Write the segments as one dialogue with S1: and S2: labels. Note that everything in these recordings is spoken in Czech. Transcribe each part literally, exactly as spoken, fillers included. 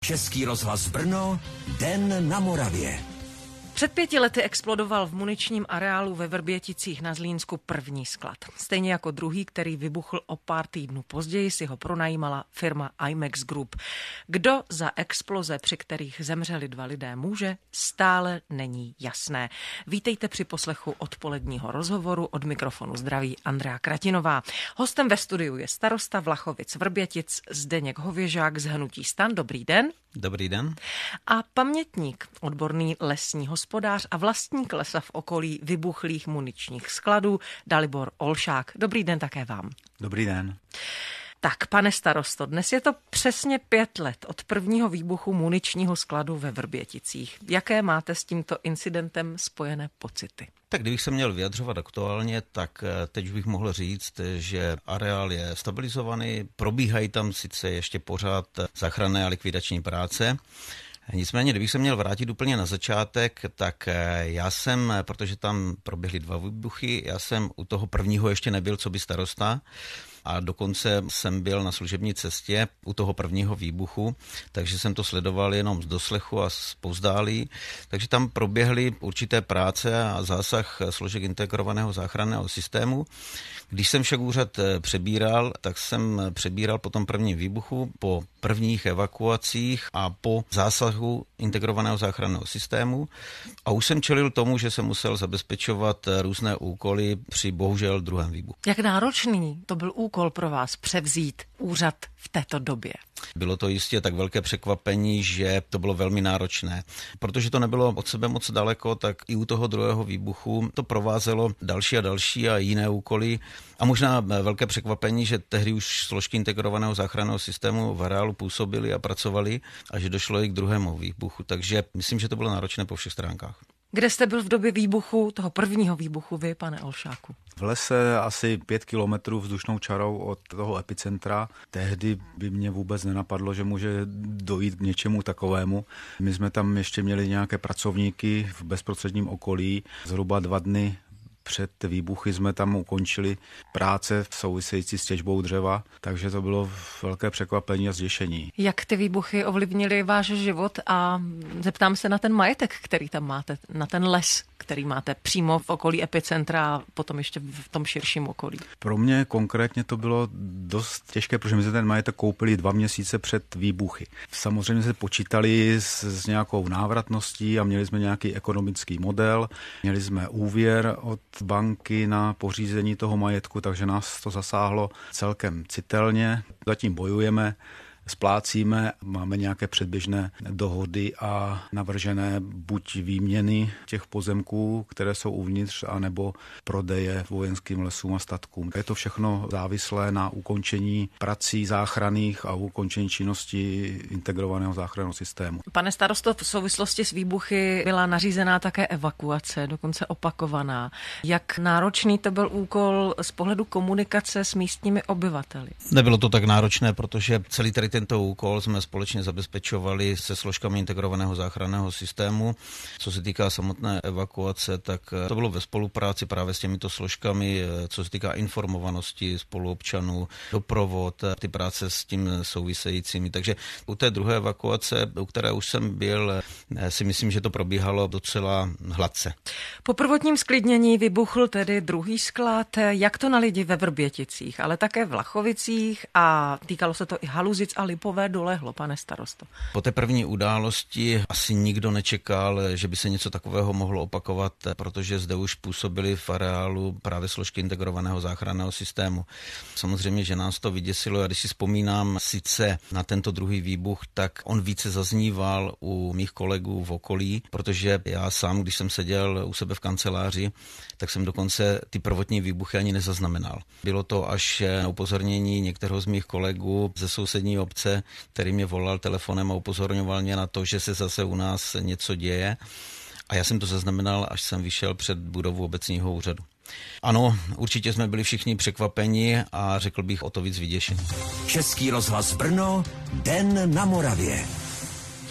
S1: Český rozhlas Brno, Den na Moravě.
S2: Před pěti lety explodoval v muničním areálu ve Vrběticích na Zlínsku první sklad. Stejně jako druhý, který vybuchl o pár týdnů později, si ho pronajímala firma IMEX Group. Kdo za exploze, při kterých zemřeli dva lidé, může, stále není jasné. Vítejte při poslechu odpoledního rozhovoru. Od mikrofonu zdraví Andrea Kratinová. Hostem ve studiu je starosta Vlachovic-Vrbětic Zdeněk Hověžák z hnutí STAN. Dobrý den.
S3: Dobrý den.
S2: A pamětník, odborný lesní hospodář a vlastník lesa v okolí vybuchlých muničních skladů Dalibor Olšák. Dobrý den také vám.
S4: Dobrý den.
S2: Tak, pane starosto, dnes je to přesně pět let od prvního výbuchu muničního skladu ve Vrběticích. Jaké máte s tímto incidentem spojené pocity?
S3: Tak kdybych se měl vyjadřovat aktuálně, tak teď bych mohl říct, že areál je stabilizovaný, probíhají tam sice ještě pořád záchranné a likvidační práce. Nicméně, kdybych se měl vrátit úplně na začátek, tak já jsem, protože tam proběhly dva výbuchy, já jsem u toho prvního ještě nebyl coby starosta, a dokonce jsem byl na služební cestě u toho prvního výbuchu, takže jsem to sledoval jenom z doslechu a z povzdálí. Takže tam proběhly určité práce a zásah složek integrovaného záchranného systému. Když jsem však úřad přebíral, tak jsem přebíral po tom prvním výbuchu, po prvních evakuacích a po zásahu integrovaného záchranného systému. A už jsem čelil tomu, že jsem musel zabezpečovat různé úkoly při bohužel druhém výbuchu.
S2: Jak náročný to byl úkol pro vás převzít úřad v této době?
S3: Bylo to jistě tak velké překvapení, že to bylo velmi náročné. Protože to nebylo od sebe moc daleko, tak i u toho druhého výbuchu to provázelo další a další a jiné úkoly. A možná velké překvapení, že tehdy už složky integrovaného záchranného systému v areálu působily a pracovaly a že došlo i k druhému výbuchu. Takže myslím, že to bylo náročné po všech stránkách.
S2: Kde jste byl v době výbuchu, toho prvního výbuchu vy, pane Olšáku?
S4: V lese asi pět kilometrů vzdušnou čarou od toho epicentra. Tehdy by mě vůbec nenapadlo, že může dojít k něčemu takovému. My jsme tam ještě měli nějaké pracovníky v bezprostředním okolí. Zhruba dva dny před výbuchy jsme tam ukončili práce související s těžbou dřeva, takže to bylo velké překvapení a zděšení.
S2: Jak ty výbuchy ovlivnily váš život a zeptám se na ten majetek, který tam máte, na ten les, který máte přímo v okolí epicentra a potom ještě v tom širším okolí?
S4: Pro mě konkrétně to bylo dost těžké, protože my jsme ten majetek koupili dva měsíce před výbuchy. Samozřejmě se počítali s, s nějakou návratností a měli jsme nějaký ekonomický model, měli jsme úvěr od banky na pořízení toho majetku, takže nás to zasáhlo celkem citelně. Zatím bojujeme, splácíme, máme nějaké předběžné dohody a navržené buď výměny těch pozemků, které jsou uvnitř, anebo prodeje vojenským lesům a statkům. Je to všechno závislé na ukončení prací záchranných a ukončení činnosti integrovaného záchranného systému.
S2: Pane starosto, v souvislosti s výbuchy byla nařízená také evakuace, dokonce opakovaná. Jak náročný to byl úkol z pohledu komunikace s místními obyvateli?
S3: Nebylo to tak náročné, protože celý tady tento úkol jsme společně zabezpečovali se složkami integrovaného záchranného systému. Co se týká samotné evakuace, tak to bylo ve spolupráci právě s těmito složkami, co se týká informovanosti spoluobčanů, doprovod, ty práce s tím souvisejícími. Takže u té druhé evakuace, u které už jsem byl, si myslím, že to probíhalo docela hladce.
S2: Po prvotním sklidnění vybuchl tedy druhý sklad. Jak to na lidi ve Vrběticích, ale také v Vlachovicích a týkalo se to i Haluzic a Lipové dolehlo, pane starosto?
S3: Po té první události asi nikdo nečekal, že by se něco takového mohlo opakovat, protože zde už působili v areálu právě složky integrovaného záchranného systému. Samozřejmě, že nás to vyděsilo a když si vzpomínám sice na tento druhý výbuch, tak on více zazníval u mých kolegů v okolí, protože já sám, když jsem seděl u sebe v kanceláři, tak jsem dokonce ty prvotní výbuchy ani nezaznamenal. Bylo to až na upozornění některého z mých kolegů ze sousední obce, který mě volal telefonem a upozorňoval mě na to, že se zase u nás něco děje. A já jsem to zaznamenal, až jsem vyšel před budovu obecního úřadu. Ano, určitě jsme byli všichni překvapeni a řekl bych o to víc vyděšení.
S1: Český rozhlas Brno, Den na Moravě.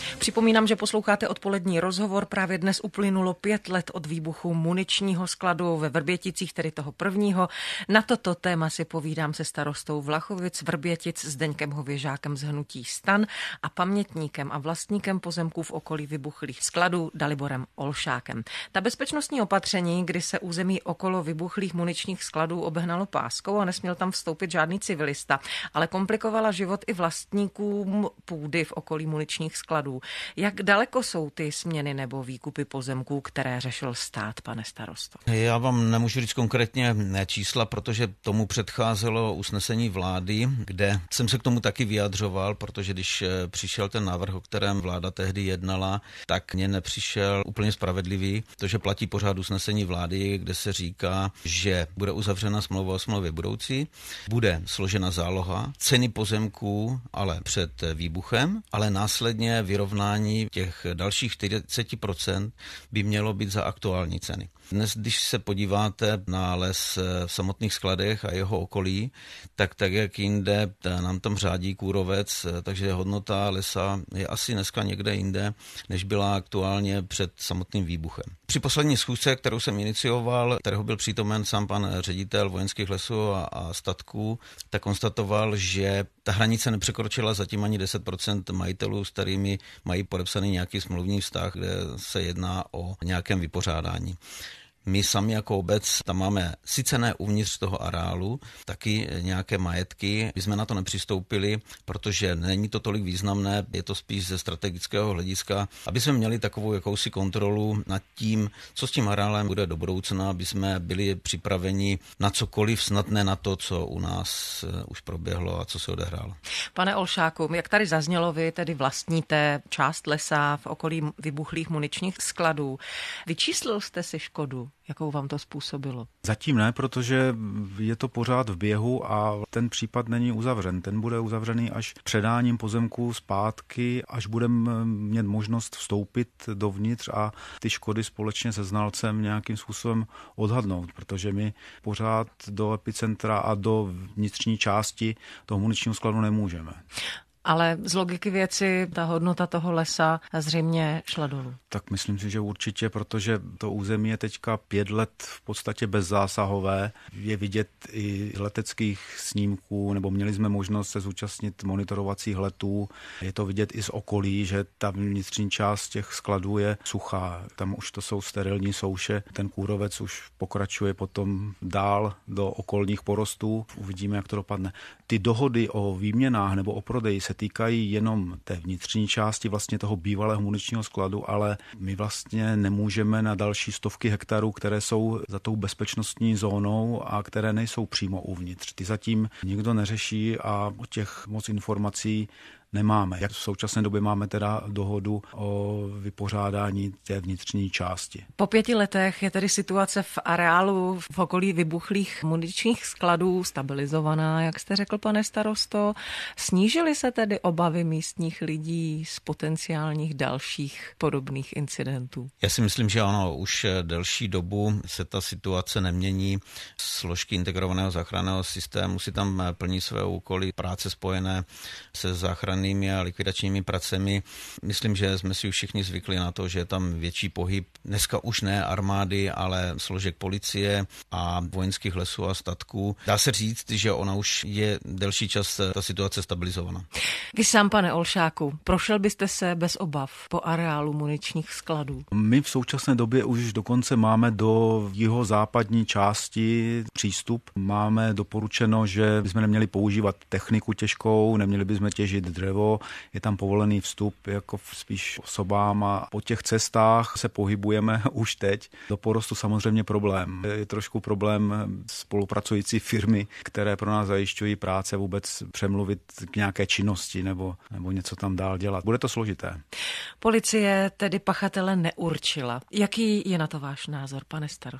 S2: Připomínám, že posloucháte odpolední rozhovor. Právě dnes uplynulo pět let od výbuchu muničního skladu ve Vrběticích, tedy toho prvního. Na toto téma si povídám se starostou Vlachovic Vrbětic Zdeňkem Hověžákem z hnutí STAN a pamětníkem a vlastníkem pozemků v okolí vybuchlých skladů Daliborem Olšákem. Ta bezpečnostní opatření, kdy se území okolo vybuchlých muničních skladů obehnalo páskou a nesměl tam vstoupit žádný civilista, ale komplikovala život i vlastníkům půdy v okolí muničních skladů. Jak daleko jsou ty směny nebo výkupy pozemků, které řešil stát, pane starosto?
S3: Já vám nemůžu říct konkrétně čísla, protože tomu předcházelo usnesení vlády, kde jsem se k tomu taky vyjadřoval, protože když přišel ten návrh, o kterém vláda tehdy jednala, tak mně nepřišel úplně spravedlivý, protože platí pořád usnesení vlády, kde se říká, že bude uzavřena smlouva o smlouvě budoucí, bude složena záloha, ceny pozemků ale před výbuchem, ale následně vyrovnání těch dalších čtyřicet procent by mělo být za aktuální ceny. Dnes, když se podíváte na les v samotných skladech a jeho okolí, tak tak jak jinde nám tam řádí kůrovec, takže hodnota lesa je asi dneska někde jinde, než byla aktuálně před samotným výbuchem. Při poslední schůzce, kterou jsem inicioval, kterého byl přítomen sám pan ředitel vojenských lesů a, a statků, tak konstatoval, že ta hranice nepřekročila zatím ani deset procent majitelů, s kterými mají podepsaný nějaký smluvní vztah, kde se jedná o nějakém vypořádání. My sami jako obec tam máme sice ne uvnitř toho areálu, taky nějaké majetky. My jsme na to nepřistoupili, protože není to tolik významné, je to spíš ze strategického hlediska, aby jsme měli takovou jakousi kontrolu nad tím, co s tím areálem bude do budoucna, aby jsme byli připraveni na cokoliv, snad ne na to, co u nás už proběhlo a co se odehrálo.
S2: Pane Olšáku, jak tady zaznělo, vy tedy vlastníte část lesa v okolí vybuchlých muničních skladů. Vyčíslil jste si škodu? Jakou vám to způsobilo?
S4: Zatím ne, protože je to pořád v běhu a ten případ není uzavřen. Ten bude uzavřený až předáním pozemků zpátky, až budeme mít možnost vstoupit dovnitř a ty škody společně se znalcem nějakým způsobem odhadnout, protože my pořád do epicentra a do vnitřní části toho muničního skladu nemůžeme.
S2: Ale z logiky věci ta hodnota toho lesa zřejmě šla dolů.
S4: Tak myslím si, že určitě, protože to území je teďka pět let v podstatě bezzásahové. Je vidět i leteckých snímků, nebo měli jsme možnost se zúčastnit monitorovacích letů. Je to vidět i z okolí, že ta vnitřní část těch skladů je suchá. Tam už to jsou sterilní souše. Ten kůrovec už pokračuje potom dál do okolních porostů. Uvidíme, jak to dopadne. Ty dohody o výměnách nebo o prodeji se týkají jenom té vnitřní části vlastně toho bývalého muničního skladu, ale my vlastně nemůžeme na další stovky hektarů, které jsou za tou bezpečnostní zónou a které nejsou přímo uvnitř. Ty zatím nikdo neřeší a o těch moc informací nemáme. Jak v současné době máme teda dohodu o vypořádání té vnitřní části.
S2: Po pěti letech je tedy situace v areálu v okolí vybuchlých muničních skladů stabilizovaná, jak jste řekl, pane starosto. Snížily se tedy obavy místních lidí z potenciálních dalších podobných incidentů?
S3: Já si myslím, že ano, už delší dobu se ta situace nemění. Složky integrovaného záchranného systému si tam plní své úkoly, práce spojené se záchrannou a likvidačními pracemi. Myslím, že jsme si už všichni zvykli na to, že je tam větší pohyb. Dneska už ne armády, ale složek policie a vojenských lesů a statků. Dá se říct, že ona už je delší čas ta situace stabilizovaná.
S2: Vy sám, pane Olšáku, prošel byste se bez obav po areálu muničních skladů?
S4: My v současné době už dokonce máme do jihozápadní části přístup. Máme doporučeno, že bychom neměli používat techniku těžkou, neměli bychom těžit dřevo. Je tam povolený vstup jako spíš osobám a po těch cestách se pohybujeme už teď. Do porostu samozřejmě problém. Je trošku problém spolupracující firmy, které pro nás zajišťují práce, vůbec přemluvit k nějaké činnosti nebo, nebo něco tam dál dělat. Bude to složité.
S2: Policie tedy pachatele neurčila. Jaký je na to váš názor, pane starosto?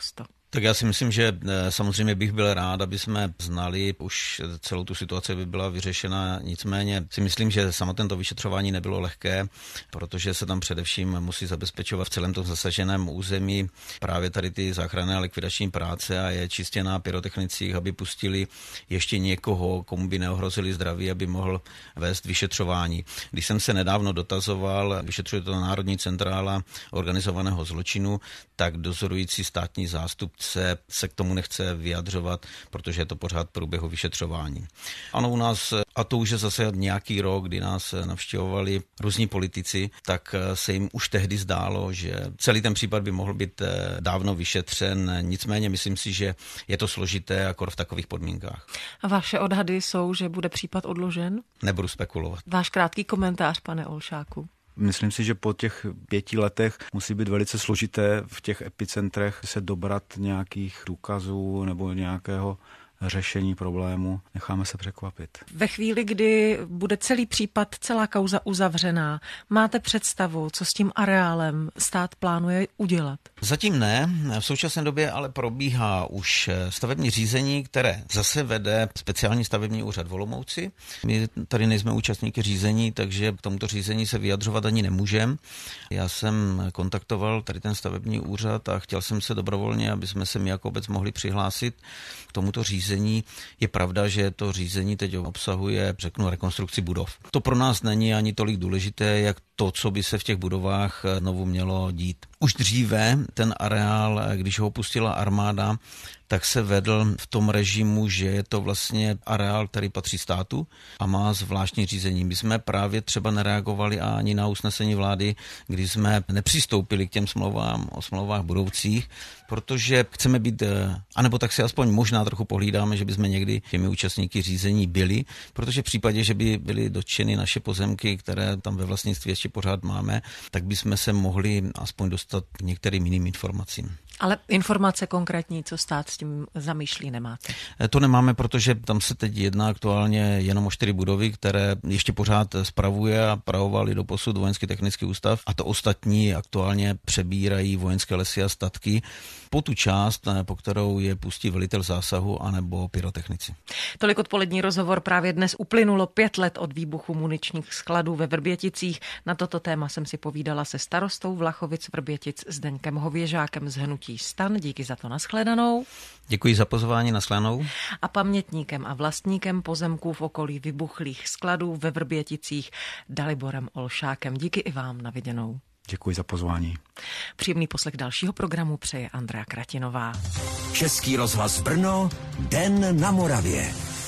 S3: Tak já si myslím, že samozřejmě bych byl rád, aby jsme znali, už celou tu situaci by byla vyřešena, nicméně si myslím, že samotné to vyšetřování nebylo lehké, protože se tam především musí zabezpečovat v celém tom zasaženém území právě tady ty záchranné a likvidační práce a je čistě na pyrotechnicích, aby pustili ještě někoho, komu by neohrozili zdraví, aby mohl vést vyšetřování. Když jsem se nedávno dotazoval, vyšetřuje to Národní centrála organizovaného zločinu, tak dozorující státní zástupce se k tomu nechce vyjadřovat, protože je to pořád v průběhu vyšetřování. Ano, u nás, a to už je zase nějaký rok, kdy nás navštěvovali různí politici, tak se jim už tehdy zdálo, že celý ten případ by mohl být dávno vyšetřen, nicméně myslím si, že je to složité akor v takových podmínkách.
S2: A vaše odhady jsou, že bude případ odložen?
S3: Nebudu spekulovat.
S2: Váš krátký komentář, pane Olšáku.
S4: Myslím si, že po těch pěti letech musí být velice složité v těch epicentrech se dobrat nějakých důkazů nebo nějakého řešení problému. Necháme se překvapit.
S2: Ve chvíli, kdy bude celý případ, celá kauza uzavřená, máte představu, co s tím areálem stát plánuje udělat?
S3: Zatím ne. V současné době ale probíhá už stavební řízení, které zase vede speciální stavební úřad v Olomouci. My tady nejsme účastníky řízení, takže k tomuto řízení se vyjadřovat ani nemůžeme. Já jsem kontaktoval tady ten stavební úřad a chtěl jsem se dobrovolně, aby jsme se my jako obec mohli přihlásit k tomuto řízení. Je pravda, že to řízení teď obsahuje, řeknu, rekonstrukci budov. To pro nás není ani tolik důležité, jak to, co by se v těch budovách znovu mělo dít. Už dříve ten areál, když ho opustila armáda, tak se vedl v tom režimu, že je to vlastně areál, který patří státu a má zvláštní řízení. My jsme právě třeba nereagovali ani na usnesení vlády, kdy jsme nepřistoupili k těm smlouvám o smlouvách budoucích, protože chceme být, anebo tak si aspoň možná trochu pohlídáme, že bychom někdy těmi účastníky řízení byli, protože v případě, že by byly dotčeny naše pozemky, které tam ve vlastnictví ještě pořád máme, tak bychom se mohli aspoň dostat k některým jiným informacím.
S2: Ale informace konkrétní, co stát s tím zamýšlí, nemáte?
S3: To nemáme, protože tam se teď jedná aktuálně jenom o čtyři budovy, které ještě pořád spravuje a pravovali doposud Vojenský technický ústav a to ostatní aktuálně přebírají Vojenské lesy a statky po tu část, po kterou je pustí velitel zásahu anebo pyrotechnici.
S2: Tolik odpolední rozhovor. Právě dnes uplynulo pět let od výbuchu muničních skladů ve Vrběticích. Na toto téma jsem si povídala se starostou Vlachovic-Vrbětic Zdeňkem Hověžákem z hnutí STAN. Díky za to, nashledanou.
S3: Děkuji za pozvání, nashledanou.
S2: A pamětníkem a vlastníkem pozemků v okolí vybuchlých skladů ve Vrběticích Daliborem Olšákem. Díky i vám, na viděnou.
S4: Děkuji za pozvání.
S2: Příjemný poslech dalšího programu přeje Andrea Kratinová.
S1: Český rozhlas Brno, Den na Moravě.